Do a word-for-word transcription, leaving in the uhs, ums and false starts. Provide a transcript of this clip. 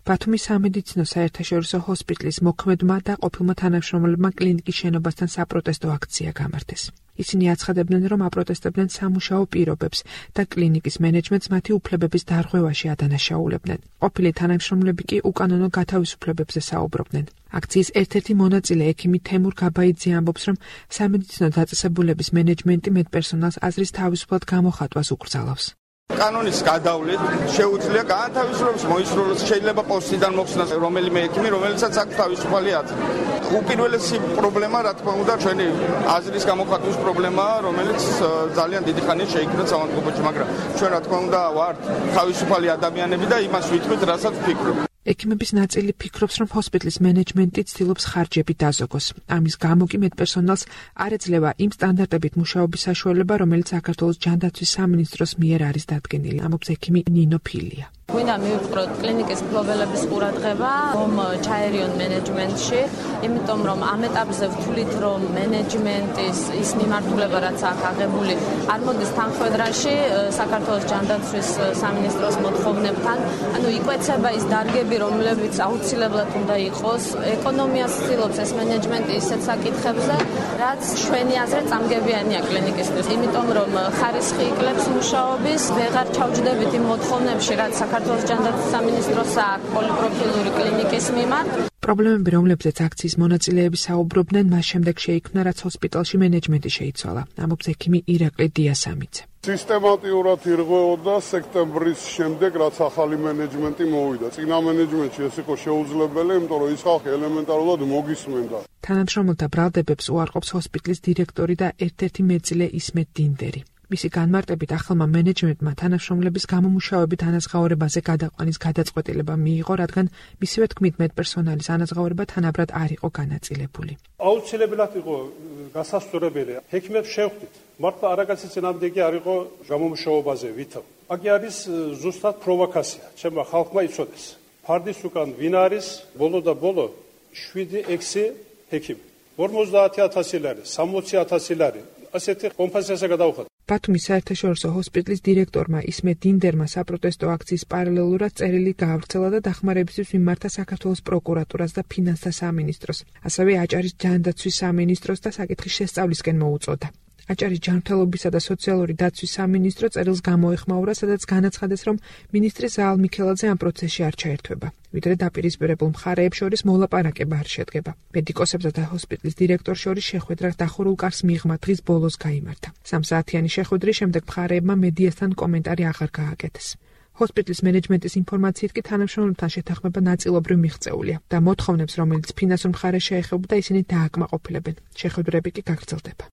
ბათუმის სამედიცინო საერთაშორისო ჰოსპიტალის მოქმედმა და ყოფილმა თანამშრომლებმა კლინიკის შენობასთან საპროტესტო აქცია გამართეს. ისინი აცხადებდნენ, რომ აპროტესტებდნენ სამუშაო პირობებს და კლინიკის მენეჯმენტს მათი უფლებების დარღვევაში ადანაშაულებდნენ. ყოფილი თანამშრომლები კი უკანონო გათავისუფლებებზე საუბრობდნენ. აქციის ერთ-ერთი მონაწილე ექიმი თემურ გაბაიძე ამბობს, რომ სამედიცინო დაწესებულების მენეჯმენტი მედპერსონალს აზრის თავისუფლად გამოხატვას უკრძალავს. კანონის გადავლით შეუძლია განთავისუფლებას მოისურვოს, შეიძლება პოსტიდან მოხსნას რომელიმე ექიმი, რომელიცაც აქვს თავისუფალი აზრი. უპირველესი პრობლემა, რა თქმა უნდა, ჩვენი აზრის გამოხატვის პრობლემაა, რომელიც ძალიან დიდი ხანია შეიქმნა საავადმყოფოში, მაგრამ ჩვენ რა თქმა უნდა ვართ თავისუფალი ადამიანები და იმას ვითვლით, რასაც ვფიქრობთ. ექიმების ნაწილი ფიქრობს, რომ ჰოსპიტალის მენეჯმენტი ცდილობს ხარჯები დაზოგოს. ამის გამო კი მედპერსონალს არ ეძლევა იმ სტანდარტებით მუშაობის საშუალება, რომელიც საქართველოს ჯანდაცვის სამინისტროს მიერ არის დადგენილი, ამბობს ექიმი ნინო ფილია. გვინდა მივიწყოთ კლინიკის მფლობელების ყურადღება რომ ჩაერიონ მენეჯმენტში, იმიტომ რომ ამ ეტაპზე ვთვლით, რომ მენეჯმენტის ის მიმართულება, რაც აქ აღებული, არ მოდის თანხმედრაში საქართველოს ჯანდაცვის სამინისტროს მოთხოვნებთან, ანუ იკვეცება ის დარგები, რომლებიც აუცილებლად უნდა იყოს. ეკონომიას ცდილობს ეს მენეჯმენტი ისეთ საკითხებზე, რაც ჩვენი აზრით წამგებიანია კლინიკისთვის, იმიტომ რომ ხარისხი იკლებს მუშაობის, ვეღარ ჩავჯდებით იმ მოთხოვნებში, რაც საქართველოს ჯანდაცვის სამინისტროს აქვს პოლიპროფილური კლინიკის მიმართ. პრობლემები, რომლებზეც აქციის მონაწილეები საუბრობდნენ, მას შემდეგ შეიქმნა, რაც ჰოსპიტალში მენეჯმენტი შეიცვალა, ამბობს ექიმი ირაკლი დიასამიძე. სისტემატიურად ირღვეოდა სექტემბრის შემდეგ, რაც ახალი მენეჯმენტი მოვიდა. წინა მენეჯმენტში ეს იყო შეუძლებელი, იმიტომ რომ ის ხალხი ელემენტარულად მოგისმენდა. თანამშრომელთა ბრალდებებს უარყოფს ჰოსპიტალის დირექტორი და ერთ-ერთი მეწილე ისმეთ დინდერი. მისი განმარტებით ახალმა მენეჯმენტმა თანამშრომლების გამომუშავებით ანაზღაურებაზე გადაყვანის გადაწყვეტილება მიიღო, რადგან მისივე თქმით მედპერსონალის ანაზღაურება თანაბრად არ იყო განაწილებული. აუცილებლად იყო გასასწორებელი. ექიმებს შევხვდით. მართლა არაგაცის წინააღმდეგი არ იყო გამომუშავებაზე ვითომ. აქ არის ზუსტად პროვოკაცია. ჩემმა ხალხმა იცოდეს. ფარდის უკან ვინ არის? ბოლო და ბოლო შვიდი ექვსი ექიმი. ორმოცდაათი ათასი ლარი, სამოცი ათასი ლარი. ასეთი კომპენსაცია გადაუხადა. ბათუმის საერთაშორისო ჰოსპიტალის დირექტორმა ისმეთ დინდერმა საპროტესტო აქციის პარალელურად წერილი გაავრცელა და დახმარებისთვის მიმართა საქართველოს პროკურატურას და ფინანსთა სამინისტროს. ასევე აჭარის ჯანდაცვის სამინისტროს და საკითხის შესწავლისკენ მოუწოდა. აჭარის ჯანმრთელობისა და სოციალური დაცვის სამინისტრო წერილს გამოეხმაურა, სადაც განაცხადეს, რომ მინისტრი ზაალ მიქელაძე ამ პროცესში არ ჩაერთვება, ვიდრე დაპირისპირებულ მხარეებს შორის მოლაპარაკება არ შედგება. მედიკოსებსა და ჰოსპიტალის დირექტორს შორის შეხვედრა დახურულ კარს მიღმა დღის ბოლოს გაიმართა. სამსაათიანი შეხვედრის შემდეგ მხარეებმა მედიასთან კომენტარი აღარ გააკეთეს. ჰოსპიტალის მენეჯმენტის ინფორმაციით კი თანამშრომლებთან შეთანხმება ნაწილობრივ მიღწეულია და მოთხოვნებს, რომელიც ფინანსურ მხარეს შეეხებოდა, ისინი დააკმაყოფილებენ. შეხვედრები კი გაგრძელდება.